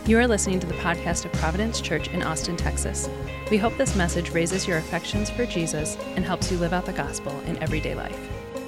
You are listening to the podcast of Providence Church in Austin, Texas. We hope this message raises your affections for Jesus and helps you live out the gospel in everyday life.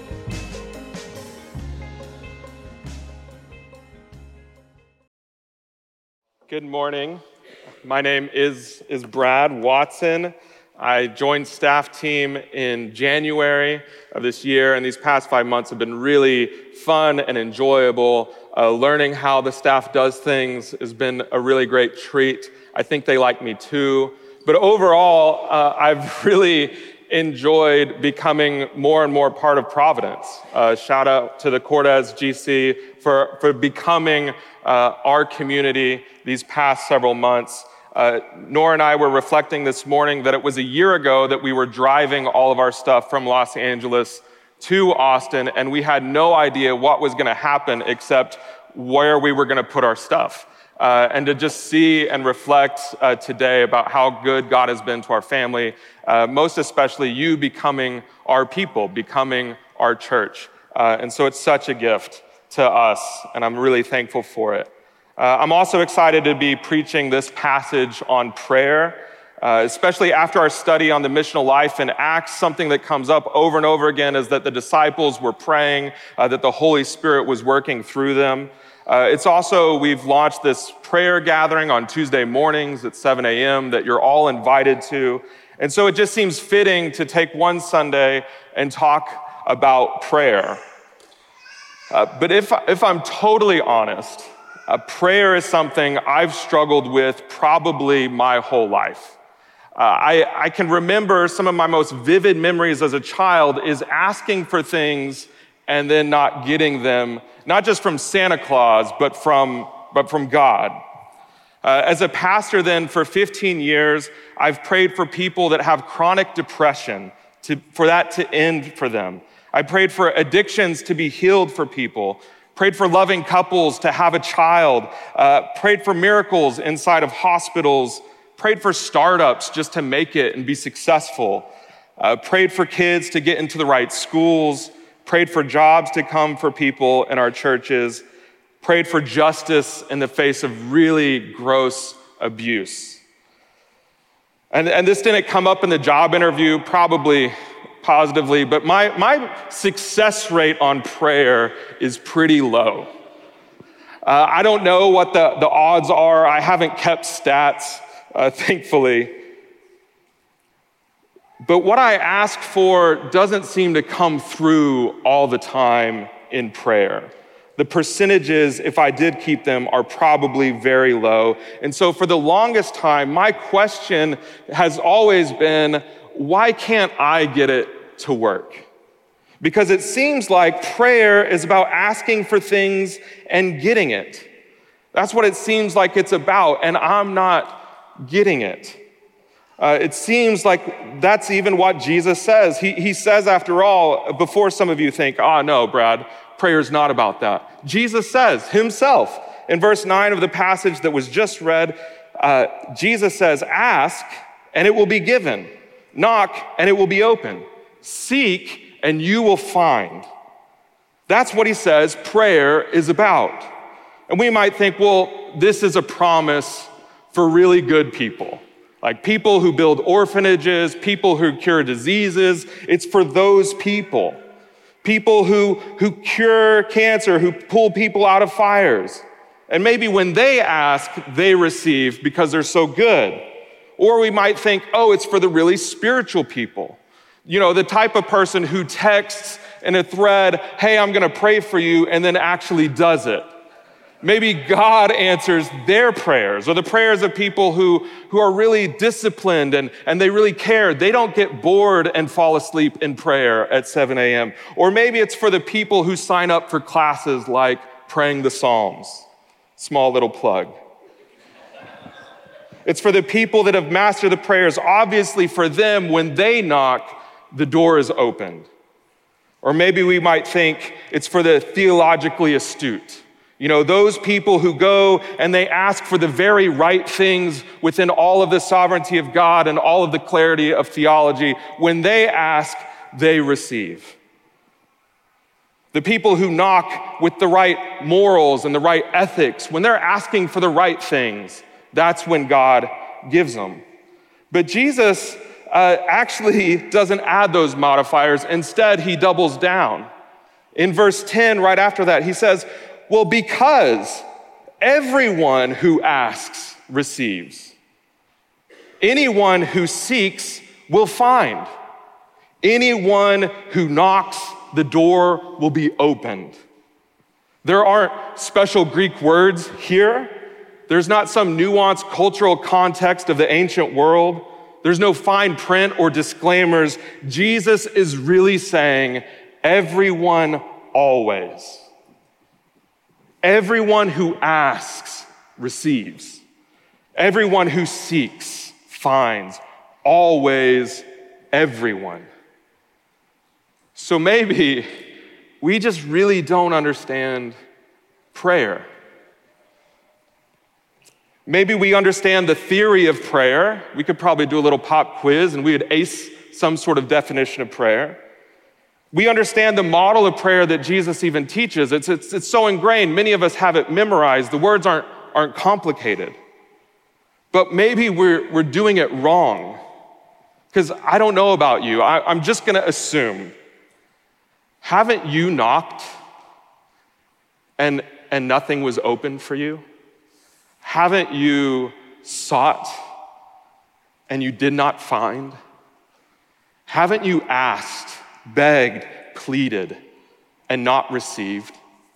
Good morning. My name is Brad Watson. I joined staff team in January of this year, and these past 5 months have been really fun and enjoyable. Learning how the staff does things has been a really great treat. I think they like me too. But overall, I've really enjoyed becoming more and more part of Providence. Shout out to the Cortez GC for becoming our community these past several months. Nora and I were reflecting this morning that it was a year ago that we were driving all of our stuff from Los Angeles to Austin, and we had no idea what was going to happen except where we were going to put our stuff. And to just see and reflect today about how good God has been to our family, most especially you becoming our people, becoming our church. And so it's such a gift to us, and I'm really thankful for it. I'm also excited to be preaching this passage on prayer, especially after our study on the missional life in Acts. Something that comes up over and over again is that the disciples were praying, that the Holy Spirit was working through them. It's also, we've launched this prayer gathering on Tuesday mornings at 7 a.m. that you're all invited to. And so it just seems fitting to take one Sunday and talk about prayer. But if I'm totally honest, prayer is something I've struggled with probably my whole life. I can remember some of my most vivid memories as a child is asking for things and then not getting them, not just from Santa Claus, but from God. As a pastor then for 15 years, I've prayed for people that have chronic depression, for that to end for them. I prayed for addictions to be healed for people, prayed for loving couples to have a child, prayed for miracles inside of hospitals, prayed for startups just to make it and be successful, prayed for kids to get into the right schools, prayed for jobs to come for people in our churches, prayed for justice in the face of really gross abuse. And this didn't come up in the job interview, probably positively, but my success rate on prayer is pretty low. I don't know what the odds are. I haven't kept stats, thankfully. But what I ask for doesn't seem to come through all the time in prayer. The percentages, if I did keep them, are probably very low. And so for the longest time, my question has always been, why can't I get it to work? Because it seems like prayer is about asking for things and getting it. That's what it seems like it's about, and I'm not getting it. It seems like that's even what Jesus says. He says, after all, before some of you think, no, Brad, prayer's not about that. Jesus says himself in verse 9 of the passage that was just read, Jesus says, ask and it will be given. Knock and it will be open. Seek and you will find. That's what he says prayer is about. And we might think, well, this is a promise for really good people. Like people who build orphanages, people who cure diseases. It's for those people. People who cure cancer, who pull people out of fires. And maybe when they ask, they receive because they're so good. Or we might think, it's for the really spiritual people. You know, the type of person who texts in a thread, hey, I'm gonna pray for you, and then actually does it. Maybe God answers their prayers, or the prayers of people who are really disciplined and they really care. They don't get bored and fall asleep in prayer at 7 a.m. Or maybe it's for the people who sign up for classes like praying the Psalms. Small little plug. It's for the people that have mastered the prayers. Obviously for them, when they knock, the door is opened. Or maybe we might think it's for the theologically astute. You know, those people who go and they ask for the very right things within all of the sovereignty of God and all of the clarity of theology. When they ask, they receive. The people who knock with the right morals and the right ethics, when they're asking for the right things, that's when God gives them. But Jesus actually doesn't add those modifiers. Instead, he doubles down. In verse 10, right after that, he says, well, because everyone who asks receives. Anyone who seeks will find. Anyone who knocks, the door will be opened. There aren't special Greek words here. There's not some nuanced cultural context of the ancient world. There's no fine print or disclaimers. Jesus is really saying, everyone always. Everyone who asks receives. Everyone who seeks finds. Always, everyone. So maybe we just really don't understand prayer. Maybe we understand the theory of prayer. We could probably do a little pop quiz and we would ace some sort of definition of prayer. We understand the model of prayer that Jesus even teaches. It's so ingrained. Many of us have it memorized. The words aren't complicated. But maybe we're doing it wrong. Because I don't know about you. I'm just going to assume. Haven't you knocked and nothing was open for you? Haven't you sought and you did not find? Haven't you asked, begged, pleaded, and not received?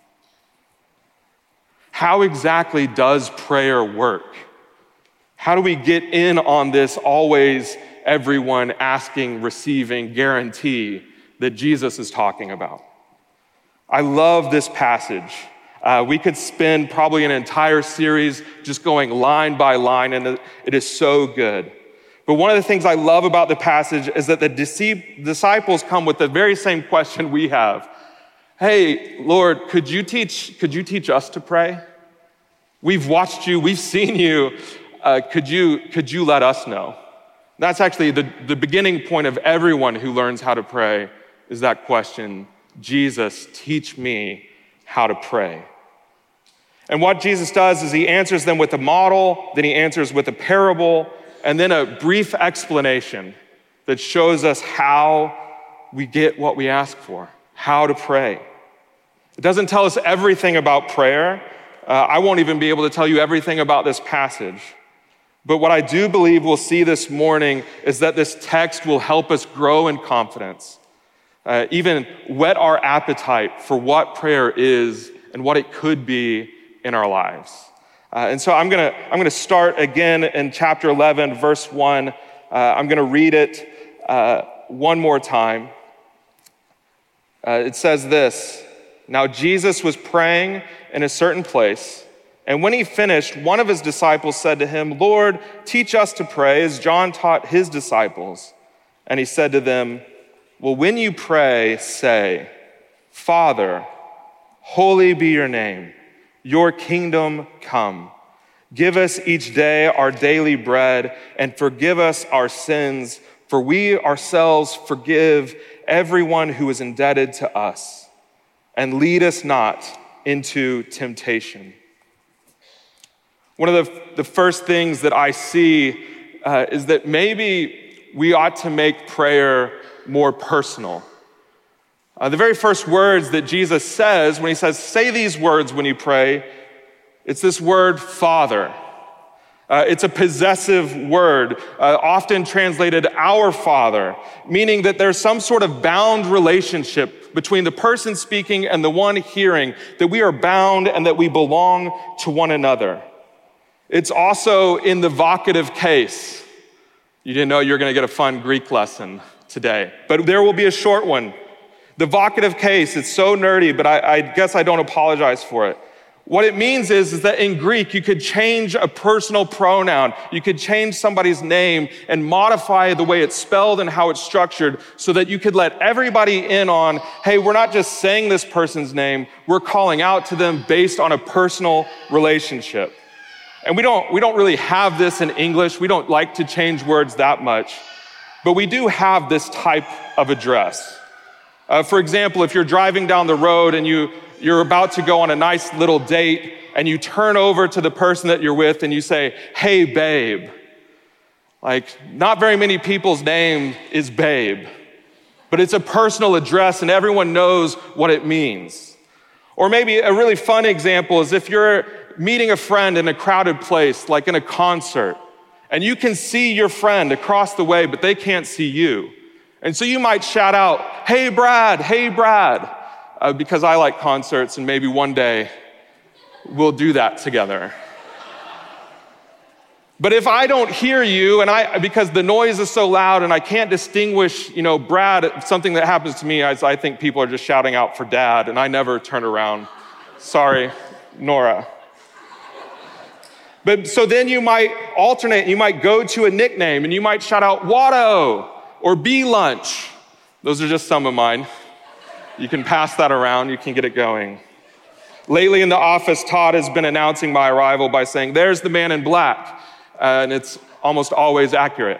How exactly does prayer work? How do we get in on this always, everyone asking, receiving guarantee that Jesus is talking about? I love this passage. We could spend probably an entire series just going line by line, and it is so good. But one of the things I love about the passage is that the disciples come with the very same question we have. Hey, Lord, could you teach us to pray? We've watched you, we've seen you. Could you let us know? That's actually the beginning point of everyone who learns how to pray is that question, Jesus, teach me how to pray. And what Jesus does is he answers them with a model, then he answers with a parable, and then a brief explanation that shows us how we get what we ask for, how to pray. It doesn't tell us everything about prayer. I won't even be able to tell you everything about this passage. But what I do believe we'll see this morning is that this text will help us grow in confidence, even whet our appetite for what prayer is and what it could be in our lives. And so I'm gonna start again in chapter 11, verse 1. I'm gonna read it one more time. It says this, now Jesus was praying in a certain place, and when he finished, one of his disciples said to him, Lord, teach us to pray as John taught his disciples. And he said to them, well, when you pray, say, Father, holy be your name. Your kingdom come. Give us each day our daily bread and forgive us our sins, for we ourselves forgive everyone who is indebted to us. And lead us not into temptation. One of the first things that I see is that maybe we ought to make prayer more personal. The very first words that Jesus says when he says, say these words when you pray, it's this word, Father. It's a possessive word, often translated our Father, meaning that there's some sort of bound relationship between the person speaking and the one hearing, that we are bound and that we belong to one another. It's also in the vocative case. You didn't know you were going to get a fun Greek lesson today, but there will be a short one. The vocative case, it's so nerdy, but I guess I don't apologize for it. What it means is that in Greek, you could change a personal pronoun. You could change somebody's name and modify the way it's spelled and how it's structured so that you could let everybody in on, hey, we're not just saying this person's name, we're calling out to them based on a personal relationship. And we don't really have this in English. We don't like to change words that much, but we do have this type of address. For example, if you're driving down the road and you're about to go on a nice little date and you turn over to the person that you're with and you say, "Hey, babe." Like, not very many people's name is babe, but it's a personal address and everyone knows what it means. Or maybe a really fun example is if you're meeting a friend in a crowded place, like in a concert, and you can see your friend across the way, but they can't see you. And so you might shout out, "Hey, Brad, hey, Brad," because I like concerts and maybe one day we'll do that together. But if I don't hear you, because the noise is so loud and I can't distinguish, Brad, something that happens to me is I think people are just shouting out for dad, and I never turn around. Sorry, Nora. But so then you might alternate, you might go to a nickname, and you might shout out Watto or B-Lunch. Those are just some of mine. You can pass that around, you can get it going. Lately in the office, Todd has been announcing my arrival by saying, "There's the man in black." And it's almost always accurate.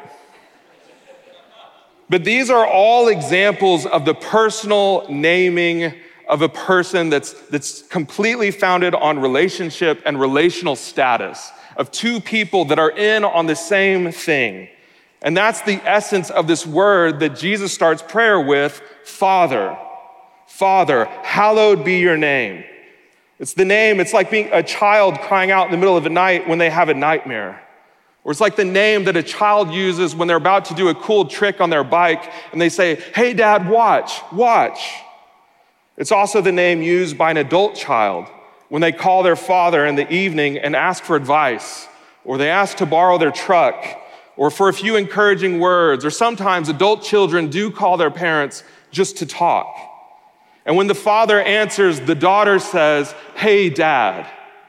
But these are all examples of the personal naming of a person that's completely founded on relationship and relational status of two people that are in on the same thing. And that's the essence of this word that Jesus starts prayer with, Father. Father, hallowed be your name. It's the name, it's like being a child crying out in the middle of the night when they have a nightmare. Or it's like the name that a child uses when they're about to do a cool trick on their bike and they say, "Hey, Dad, watch, watch." It's also the name used by an adult child when they call their father in the evening and ask for advice, or they ask to borrow their truck, or for a few encouraging words, or sometimes adult children do call their parents just to talk. And when the father answers, the daughter says, "Hey, Dad."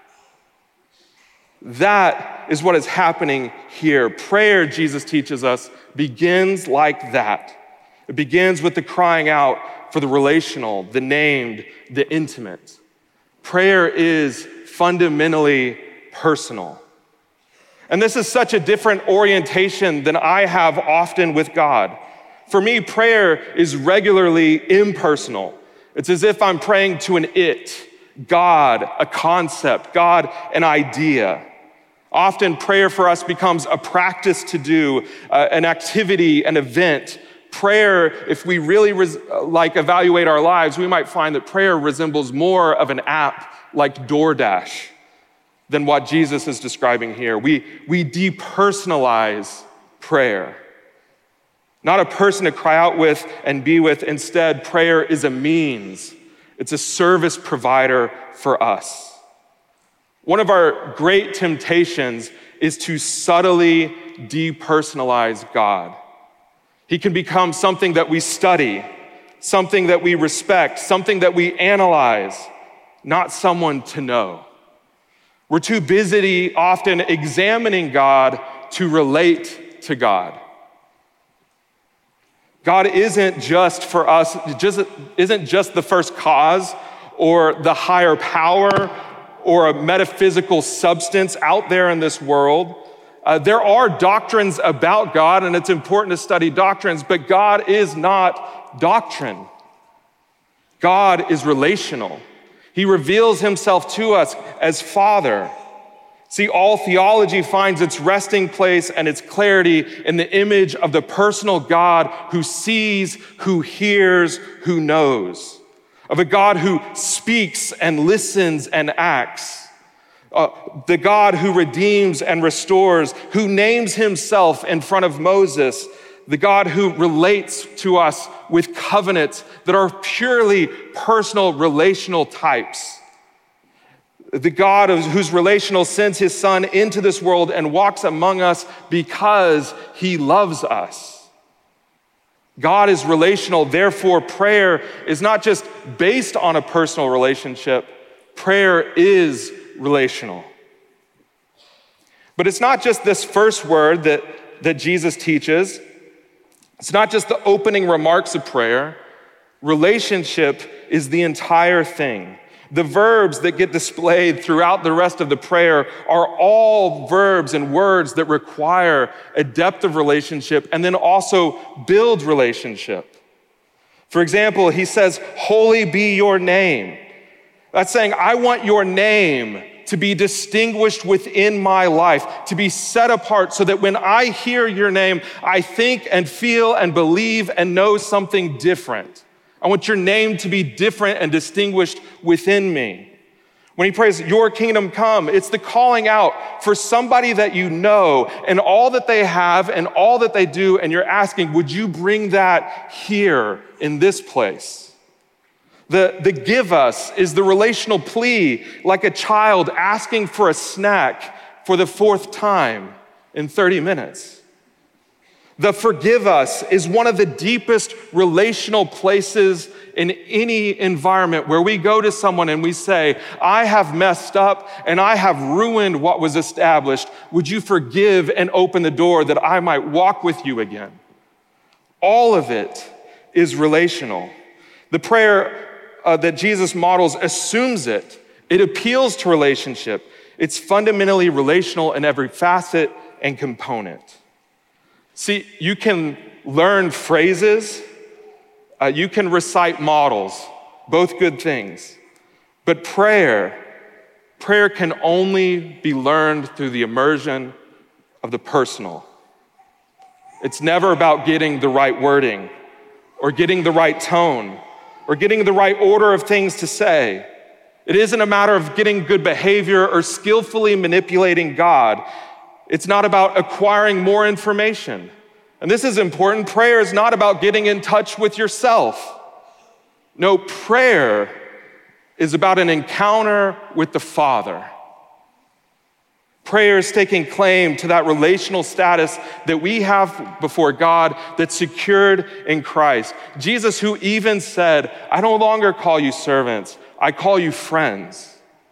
That is what is happening here. Prayer, Jesus teaches us, begins like that. It begins with the crying out for the relational, the named, the intimate. Prayer is fundamentally personal. And this is such a different orientation than I have often with God. For me, prayer is regularly impersonal. It's as if I'm praying to an it, God, a concept, God, an idea. Often prayer for us becomes a practice to do, an activity, an event. Prayer, if we really evaluate our lives, we might find that prayer resembles more of an app like DoorDash than what Jesus is describing here. We depersonalize prayer. Not a person to cry out with and be with. Instead, prayer is a means. It's a service provider for us. One of our great temptations is to subtly depersonalize God. He can become something that we study, something that we respect, something that we analyze, not someone to know. We're too busy often examining God to relate to God. God isn't just for us, isn't just the first cause or the higher power or a metaphysical substance out there in this world. There are doctrines about God, and it's important to study doctrines, but God is not doctrine. God is relational. He reveals himself to us as Father. See, all theology finds its resting place and its clarity in the image of the personal God who sees, who hears, who knows. Of a God who speaks and listens and acts. The God who redeems and restores, who names himself in front of Moses. The God who relates to us with covenants that are purely personal relational types. The God whose relational sends his Son into this world and walks among us because he loves us. God is relational, therefore prayer is not just based on a personal relationship, prayer is relational. But it's not just this first word that Jesus teaches. It's not just the opening remarks of prayer. Relationship is the entire thing. The verbs that get displayed throughout the rest of the prayer are all verbs and words that require a depth of relationship and then also build relationship. For example, he says, "Holy be your name." That's saying, I want your name to be distinguished within my life, to be set apart so that when I hear your name, I think and feel and believe and know something different. I want your name to be different and distinguished within me. When he prays, "Your kingdom come," it's the calling out for somebody that you know and all that they have and all that they do, and you're asking, would you bring that here in this place? The give us is the relational plea, like a child asking for a snack for the 4th time in 30 minutes. The forgive us is one of the deepest relational places in any environment where we go to someone and we say, I have messed up and I have ruined what was established. Would you forgive and open the door that I might walk with you again? All of it is relational. The prayer that Jesus models assumes it. It appeals to relationship. It's fundamentally relational in every facet and component. See, you can learn phrases, you can recite models, both good things. But prayer can only be learned through the immersion of the personal. It's never about getting the right wording or getting the right tone or getting the right order of things to say. It isn't a matter of getting good behavior or skillfully manipulating God. It's not about acquiring more information. And this is important. Prayer is not about getting in touch with yourself. No, prayer is about an encounter with the Father. Prayer is taking claim to that relational status that we have before God that's secured in Christ. Jesus, who even said, I no longer call you servants, I call you friends.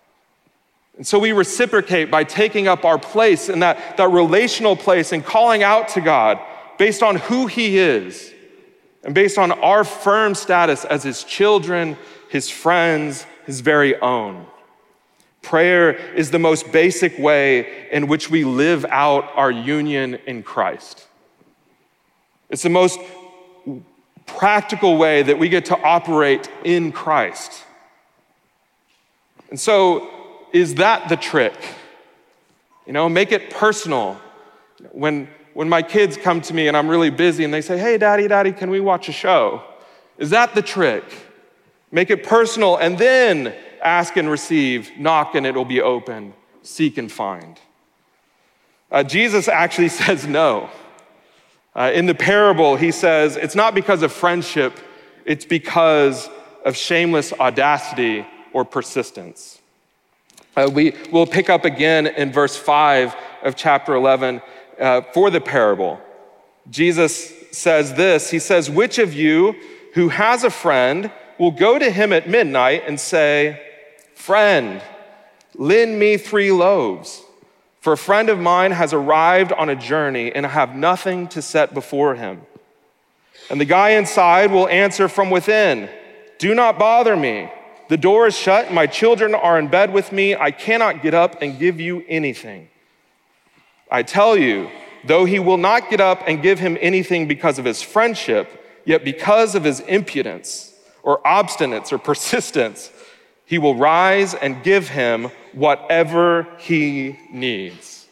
And so we reciprocate by taking up our place in that relational place and calling out to God based on who he is and based on our firm status as his children, his friends, his very own. Prayer is the most basic way in which we live out our union in Christ. It's the most practical way that we get to operate in Christ. And so, is that the trick? Make it personal. When my kids come to me and I'm really busy and they say, hey, Daddy, can we watch a show? Is that the trick? Make it personal and then ask and receive, knock and it'll be open, seek and find. Jesus actually says no. In the parable, he says, it's not because of friendship, it's because of shameless audacity or persistence. We'll pick up again in verse 5 of chapter 11 for the parable. Jesus says this, he says, which of you who has a friend will go to him at midnight and say, friend, lend me 3 loaves, for a friend of mine has arrived on a journey and I have nothing to set before him. And the guy inside will answer from within, do not bother me. The door is shut and my children are in bed with me. I cannot get up and give you anything. I tell you, though he will not get up and give him anything because of his friendship, yet because of his impudence or obstinance or persistence, he will rise and give him whatever he needs.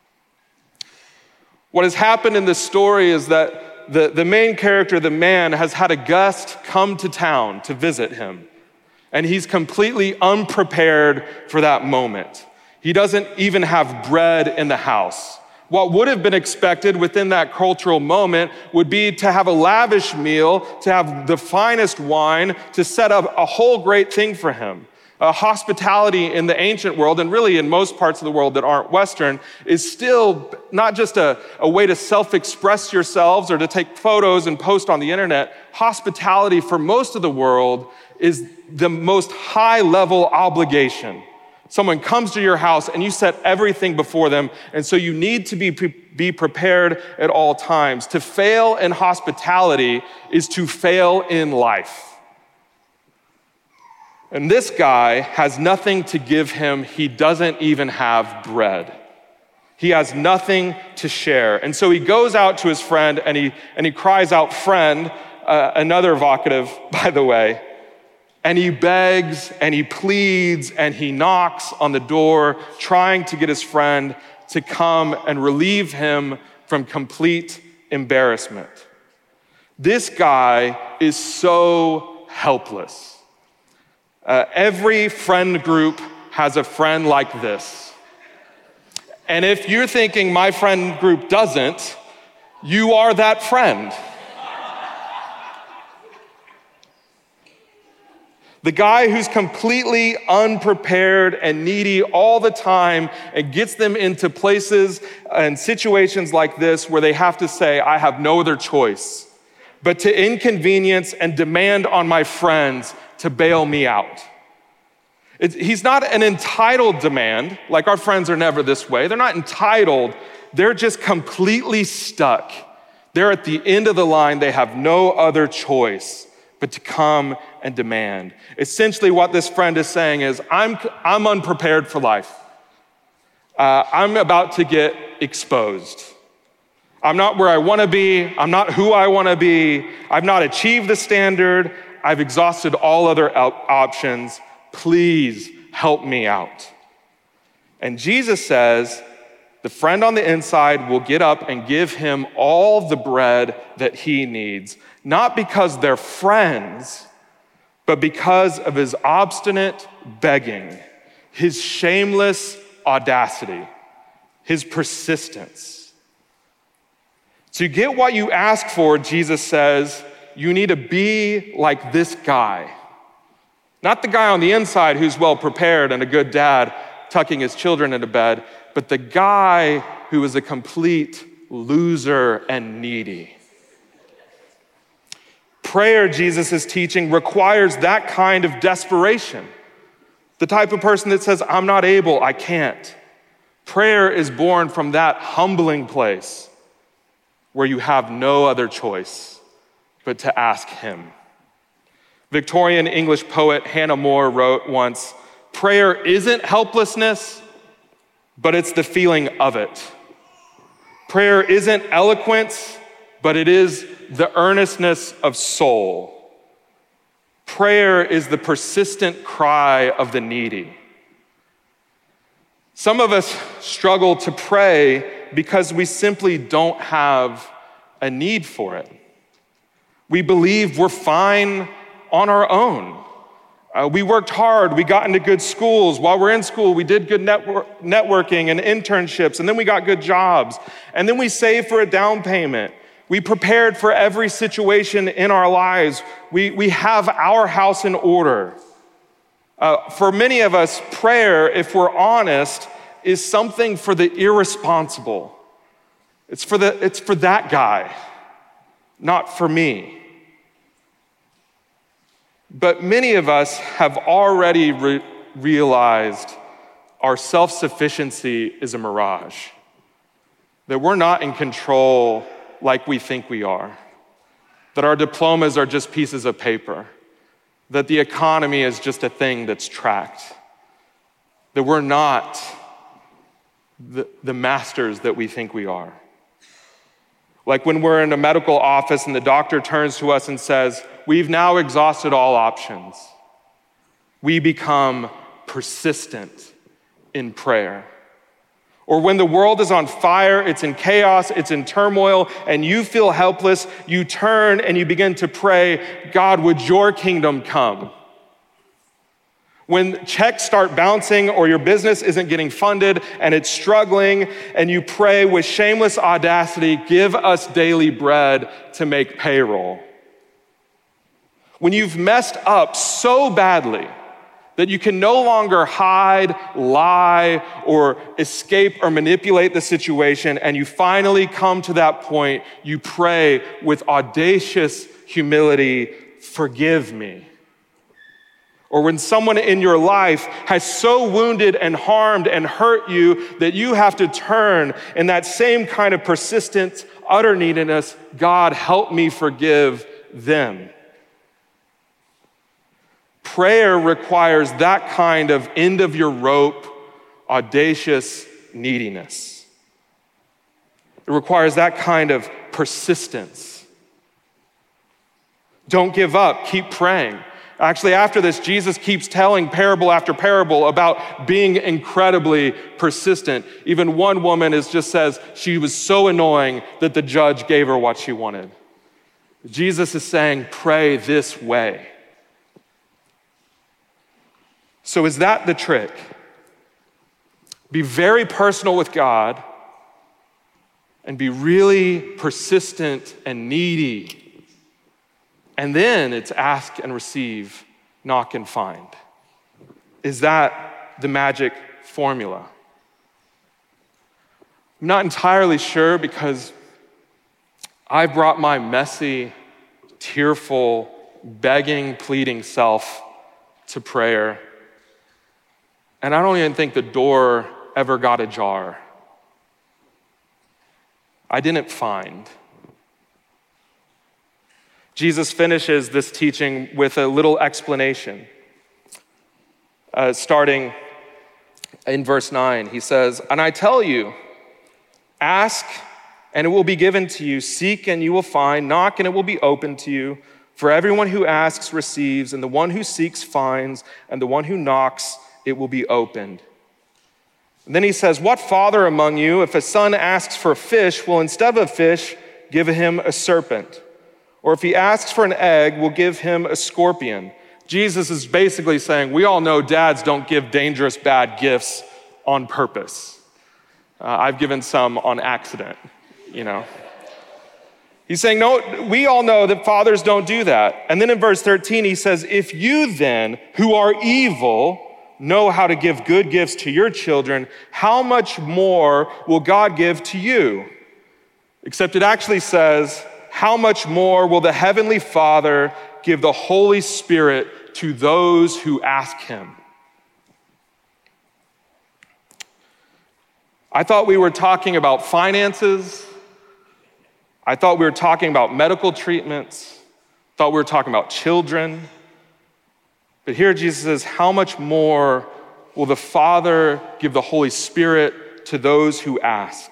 What has happened in this story is that the main character, the man, has had a guest come to town to visit him. And he's completely unprepared for that moment. He doesn't even have bread in the house. What would have been expected within that cultural moment would be to have a lavish meal, to have the finest wine, to set up a whole great thing for him. Hospitality in the ancient world, and really in most parts of the world that aren't Western, is still not just a way to self-express yourselves or to take photos and post on the internet. Hospitality for most of the world is the most high-level obligation. Someone comes to your house and you set everything before them, and so you need to be prepared at all times. To fail in hospitality is to fail in life. And this guy has nothing to give him. He doesn't even have bread. He has nothing to share. And so he goes out to his friend and he cries out, friend, another vocative, by the way. And he begs and he pleads and he knocks on the door, trying to get his friend to come and relieve him from complete embarrassment. This guy is so helpless. Every friend group has a friend like this. And if you're thinking my friend group doesn't, you are that friend. The guy who's completely unprepared and needy all the time and gets them into places and situations like this where they have to say, I have no other choice but to inconvenience and demand on my friends to bail me out. He's not an entitled demand, like our friends are never this way. They're not entitled, they're just completely stuck. They're at the end of the line, they have no other choice but to come and demand. Essentially what this friend is saying is, I'm unprepared for life. I'm about to get exposed. I'm not where I wanna be, I'm not who I wanna be, I've not achieved the standard, I've exhausted all other options, please help me out. And Jesus says, the friend on the inside will get up and give him all the bread that he needs, not because they're friends, but because of his obstinate begging, his shameless audacity, his persistence. To get what you ask for, Jesus says, you need to be like this guy. Not the guy on the inside who's well prepared and a good dad tucking his children into bed, but the guy who is a complete loser and needy. Prayer, Jesus is teaching, requires that kind of desperation. The type of person that says, I'm not able, I can't. Prayer is born from that humbling place where you have no other choice but to ask him. Victorian English poet Hannah More wrote once, prayer isn't helplessness, but it's the feeling of it. Prayer isn't eloquence, but it is the earnestness of soul. Prayer is the persistent cry of the needy. Some of us struggle to pray because we simply don't have a need for it. We believe we're fine on our own. We worked hard, we got into good schools. While we're in school, we did good networking and internships, and then we got good jobs. And then we saved for a down payment. We prepared for every situation in our lives. We have our house in order. For many of us, prayer, if we're honest, is something for the irresponsible. It's for that guy, not for me. But many of us have already realized our self-sufficiency is a mirage, that we're not in control like we think we are, that our diplomas are just pieces of paper, that the economy is just a thing that's tracked, that we're not the masters that we think we are. Like when we're in a medical office and the doctor turns to us and says, we've now exhausted all options. We become persistent in prayer. Or when the world is on fire, it's in chaos, it's in turmoil, and you feel helpless, you turn and you begin to pray, God, would your kingdom come? When checks start bouncing or your business isn't getting funded and it's struggling, and you pray with shameless audacity, give us daily bread to make payroll. When you've messed up so badly that you can no longer hide, lie, or escape or manipulate the situation, and you finally come to that point, you pray with audacious humility, forgive me. Or when someone in your life has so wounded and harmed and hurt you that you have to turn in that same kind of persistent, utter neediness, God, help me forgive them. Prayer requires that kind of end of your rope, audacious neediness. It requires that kind of persistence. Don't give up, keep praying. Actually, after this, Jesus keeps telling parable after parable about being incredibly persistent. Even one woman just says she was so annoying that the judge gave her what she wanted. Jesus is saying, pray this way. So is that the trick? Be very personal with God and be really persistent and needy. And then it's ask and receive, knock and find. Is that the magic formula? I'm not entirely sure because I brought my messy, tearful, begging, pleading self to prayer. And I don't even think the door ever got ajar. I didn't find. Jesus finishes this teaching with a little explanation. Starting in verse 9, he says, "And I tell you, ask and it will be given to you, seek and you will find, knock and it will be opened to you. For everyone who asks receives, and the one who seeks finds, and the one who knocks it will be opened." And then he says, "What father among you, if a son asks for a fish, will instead of a fish give him a serpent? Or if he asks for an egg, will give him a scorpion?" Jesus is basically saying, we all know dads don't give dangerous, bad gifts on purpose. I've given some on accident, He's saying, no, we all know that fathers don't do that. And then in verse 13, he says, "If you then, who are evil, know how to give good gifts to your children, how much more will God give to you?" Except it actually says, how much more will the Heavenly Father give the Holy Spirit to those who ask him? I thought we were talking about finances. I thought we were talking about medical treatments. I thought we were talking about children. But here Jesus says, how much more will the Father give the Holy Spirit to those who ask?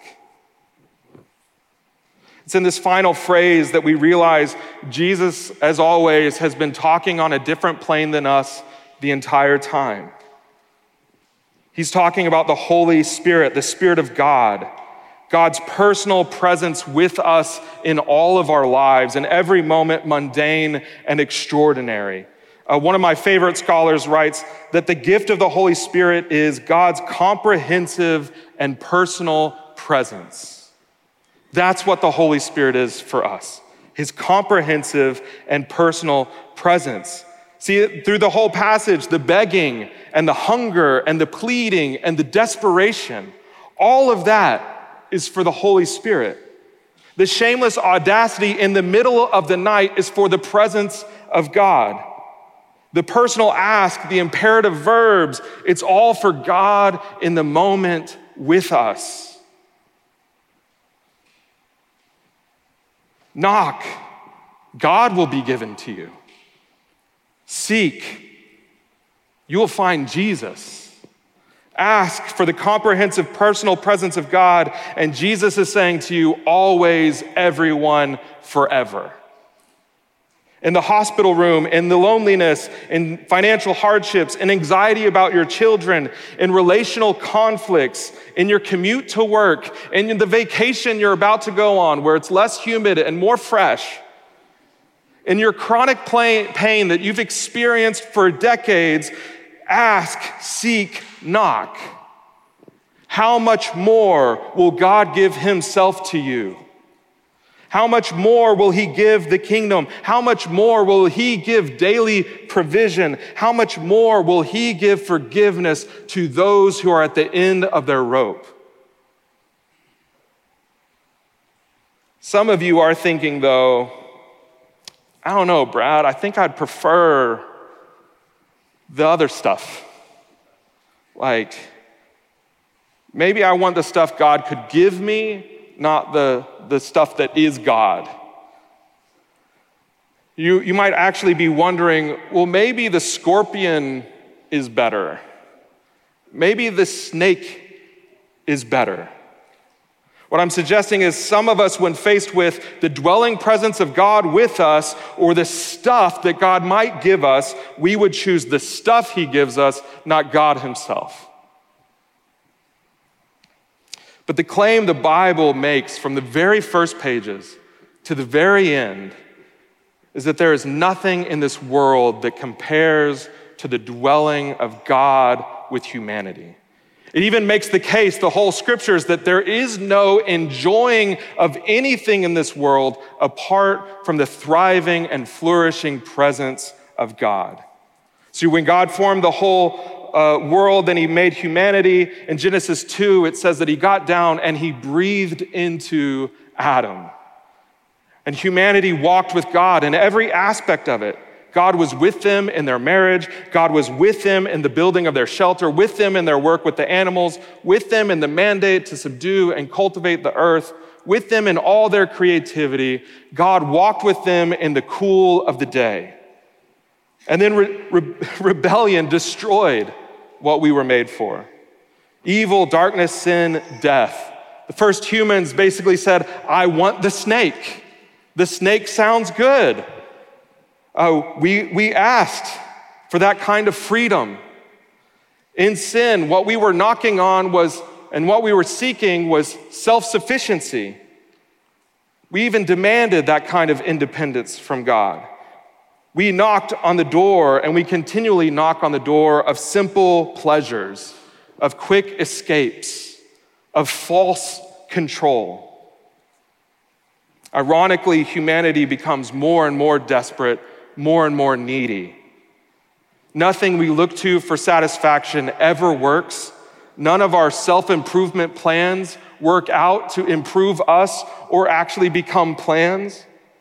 It's in this final phrase that we realize Jesus, as always, has been talking on a different plane than us the entire time. He's talking about the Holy Spirit, the Spirit of God, God's personal presence with us in all of our lives, in every moment mundane and extraordinary. One of my favorite scholars writes that the gift of the Holy Spirit is God's comprehensive and personal presence. That's what the Holy Spirit is for us, his comprehensive and personal presence. See, through the whole passage, the begging and the hunger and the pleading and the desperation, all of that is for the Holy Spirit. The shameless audacity in the middle of the night is for the presence of God. The personal ask, the imperative verbs, it's all for God in the moment with us. Knock, God will be given to you. Seek, you will find Jesus. Ask for the comprehensive personal presence of God, and Jesus is saying to you, always, everyone, forever. In the hospital room, in the loneliness, in financial hardships, in anxiety about your children, in relational conflicts, in your commute to work, and in the vacation you're about to go on where it's less humid and more fresh, in your chronic pain that you've experienced for decades, ask, seek, knock. How much more will God give himself to you? How much more will he give the kingdom? How much more will he give daily provision? How much more will he give forgiveness to those who are at the end of their rope? Some of you are thinking, though, I don't know, Brad, I think I'd prefer the other stuff. Like, maybe I want the stuff God could give me, not the stuff that is God. You might actually be wondering, well, maybe the scorpion is better. Maybe the snake is better. What I'm suggesting is some of us, when faced with the dwelling presence of God with us or the stuff that God might give us, we would choose the stuff he gives us, not God himself. But the claim the Bible makes from the very first pages to the very end is that there is nothing in this world that compares to the dwelling of God with humanity. It even makes the case, the whole scriptures, that there is no enjoying of anything in this world apart from the thriving and flourishing presence of God. So when God formed the whole world and he made humanity, in Genesis 2, it says that he got down and he breathed into Adam. And humanity walked with God in every aspect of it. God was with them in their marriage. God was with them in the building of their shelter, with them in their work with the animals, with them in the mandate to subdue and cultivate the earth, with them in all their creativity. God walked with them in the cool of the day. And then rebellion destroyed what we were made for. Evil, darkness, sin, death. The first humans basically said, I want the snake. The snake sounds good. We asked for that kind of freedom. In sin, what we were knocking on was, and what we were seeking was self-sufficiency. We even demanded that kind of independence from God. We knocked on the door, and we continually knock on the door of simple pleasures, of quick escapes, of false control. Ironically, humanity becomes more and more desperate, more and more needy. Nothing we look to for satisfaction ever works. None of our self-improvement plans work out to improve us or actually become plans.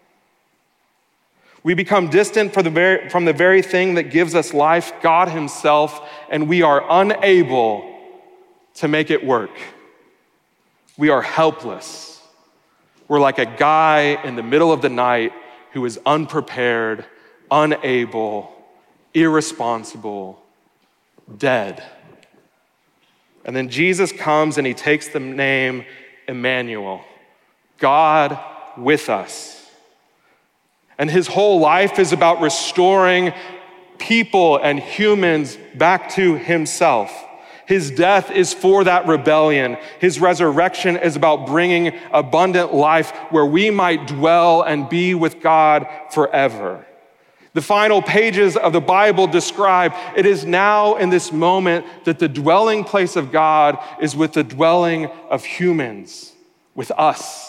We become distant from the very thing that gives us life, God himself, and we are unable to make it work. We are helpless. We're like a guy in the middle of the night who is unprepared, unable, irresponsible, dead. And then Jesus comes and he takes the name Emmanuel, God with us. And his whole life is about restoring people and humans back to himself. His death is for that rebellion. His resurrection is about bringing abundant life where we might dwell and be with God forever. The final pages of the Bible describe it is now in this moment that the dwelling place of God is with the dwelling of humans, with us.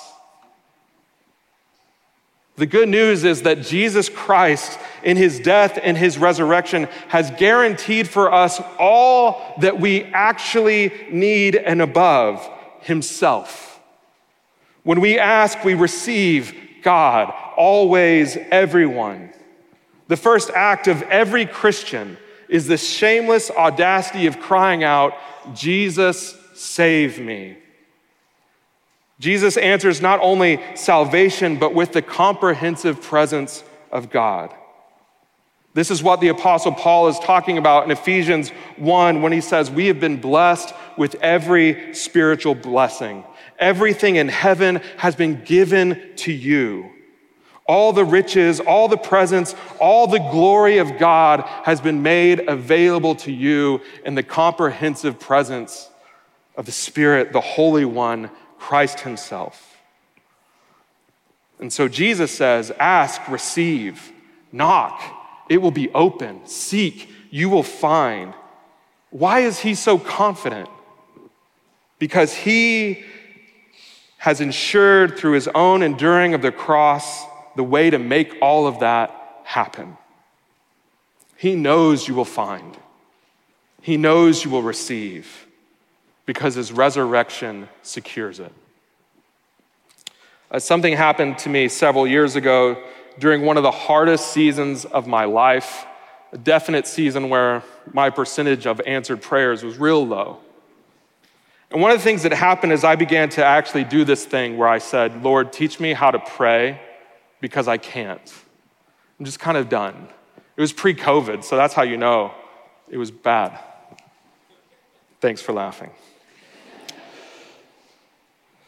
The good news is that Jesus Christ, in his death and his resurrection, has guaranteed for us all that we actually need and above, himself. When we ask, we receive God, always, everyone. The first act of every Christian is the shameless audacity of crying out, Jesus, save me. Jesus answers not only salvation, but with the comprehensive presence of God. This is what the Apostle Paul is talking about in Ephesians 1 when he says, we have been blessed with every spiritual blessing. Everything in heaven has been given to you. All the riches, all the presence, all the glory of God has been made available to you in the comprehensive presence of the Spirit, the Holy One, Christ himself. And so Jesus says, ask, receive, knock, it will be open, seek, you will find. Why is he so confident? Because he has ensured through his own enduring of the cross the way to make all of that happen. He knows you will find. He knows you will receive because his resurrection secures it. Something happened to me several years ago during one of the hardest seasons of my life, a definite season where my percentage of answered prayers was real low. And one of the things that happened is I began to actually do this thing where I said, Lord, teach me how to pray because I can't. I'm just kind of done. It was pre-COVID, so that's how you know it was bad. Thanks for laughing.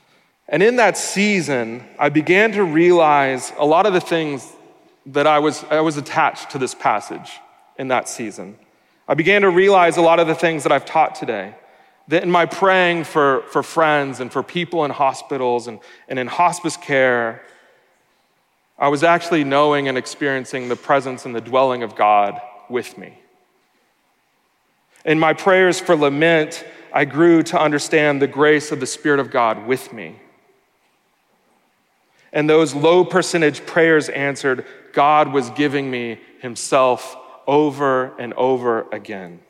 And in that season, I began to realize a lot of the things that I was attached to this passage in that season. I began to realize a lot of the things that I've taught today. That in my praying for friends and for people in hospitals and in hospice care, I was actually knowing and experiencing the presence and the dwelling of God with me. In my prayers for lament, I grew to understand the grace of the Spirit of God with me. And those low percentage prayers answered, God was giving me himself over and over again.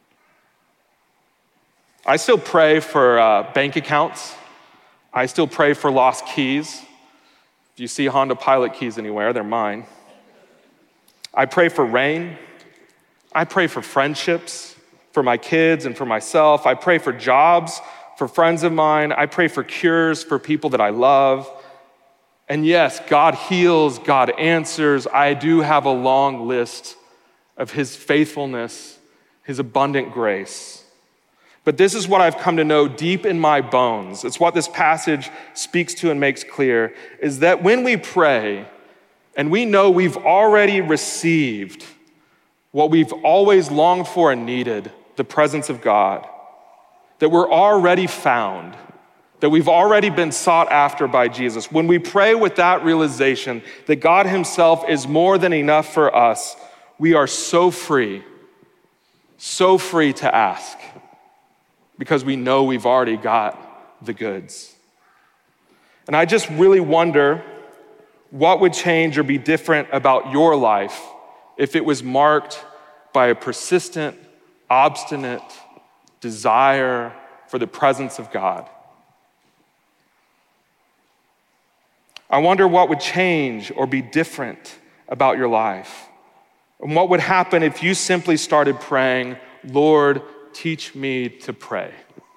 I still pray for bank accounts. I still pray for lost keys. If you see Honda Pilot keys anywhere, they're mine. I pray for rain. I pray for friendships, for my kids and for myself. I pray for jobs, for friends of mine. I pray for cures for people that I love. And yes, God heals, God answers. I do have a long list of his faithfulness, his abundant grace. But this is what I've come to know deep in my bones. It's what this passage speaks to and makes clear, is that when we pray and we know we've already received what we've always longed for and needed, the presence of God, that we're already found, that we've already been sought after by Jesus. When we pray with that realization that God himself is more than enough for us, we are so free to ask because we know we've already got the goods. And I just really wonder what would change or be different about your life if it was marked by a persistent, obstinate desire for the presence of God. I wonder what would change or be different about your life. And what would happen if you simply started praying, Lord, teach me to pray.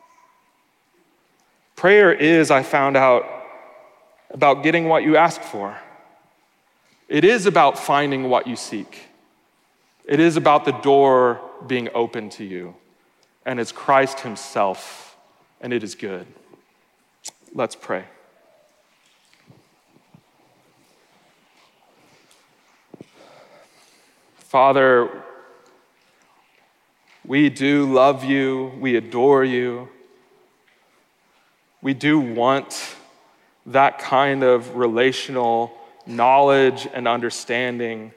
Prayer is, I found out, about getting what you ask for. It is about finding what you seek. It is about the door being open to you. And it's Christ himself, and it is good. Let's pray. Father, we do love you, we adore you. We do want that kind of relational knowledge and understanding.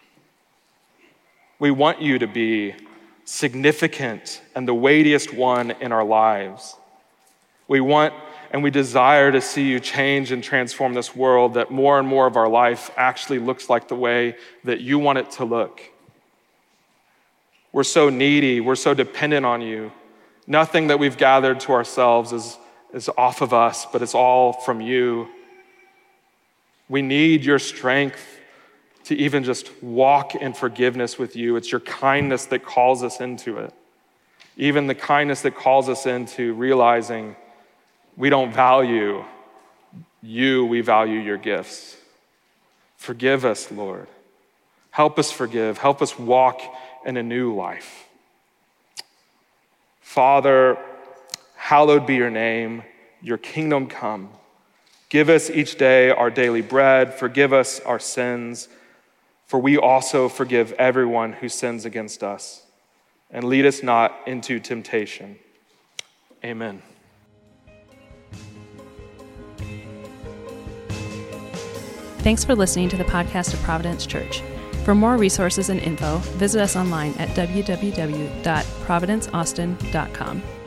We want you to be significant and the weightiest one in our lives. We want and we desire to see you change and transform this world, that more and more of our life actually looks like the way that you want it to look. We're so needy, we're so dependent on you. Nothing that we've gathered to ourselves is off of us, but it's all from you. We need your strength to even just walk in forgiveness with you. It's your kindness that calls us into it. Even the kindness that calls us into realizing we don't value you, we value your gifts. Forgive us, Lord. Help us forgive. Help us walk in a new life. Father, hallowed be your name. Your kingdom come. Give us each day our daily bread. Forgive us our sins, for we also forgive everyone who sins against us. And lead us not into temptation. Amen. Thanks for listening to the podcast of Providence Church. For more resources and info, visit us online at www.providenceaustin.com.